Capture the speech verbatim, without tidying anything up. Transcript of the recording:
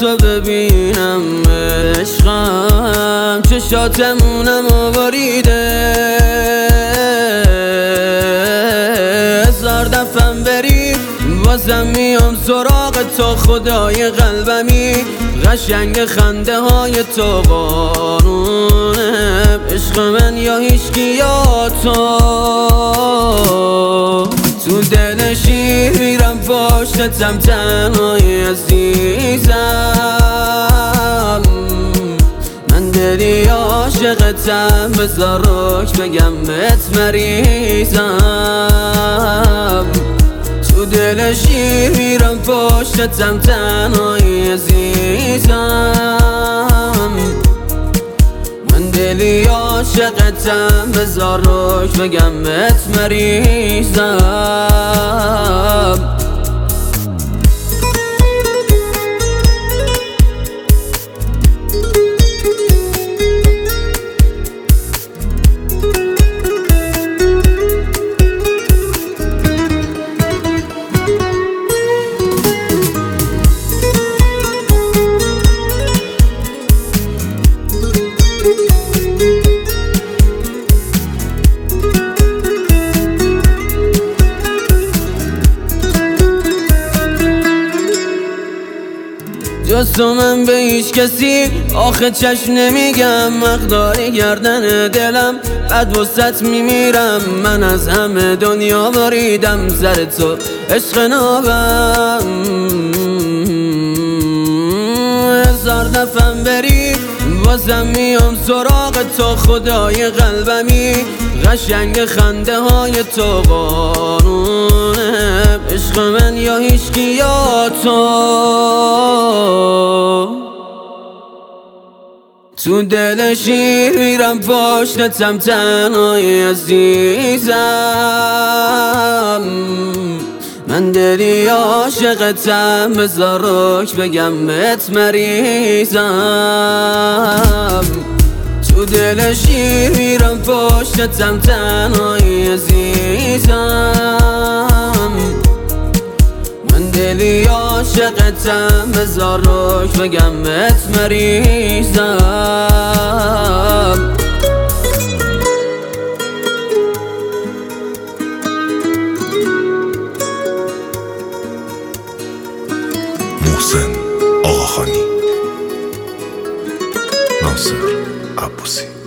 تو ببینم عشقم چشاتمونم آوریده هزار دفعم بری بازم میام سراغ تو خدای قلبمی قشنگ خنده های تو قانونه عشق من یا هیچکی یا تو تو دل شیر میرم پشتتم تنهای عزیزم من دلی عاشقتم بذار روک بگم بهت مریضم تو دل شیر میرم پشتتم تنهای عزیزم من دلی عاشقتم بذار روک بگم بهت مریضم جز تو من به هیچ کسی آخه چشم نمیگم مقداری گردن دلم بعد وسط میمیرم من از همه دنیا بریدم سر تو عشق نابم هزار دفعم بری بازم میام سراغ تو خدای قلبمی قشنگ خنده های تو قانونه عشق من یا هیچکی یا تو تو دل شیر میرم پشتتم تنهای عزیزم من دلی عاشقتم بذار روک بگم بهت مریضم تو دل شیر میرم پشتتم تنهای عزیزم من دلی عاشقتم بذار روک بگم بهت مریضم محسن آقاخانی، ناصر عباسی.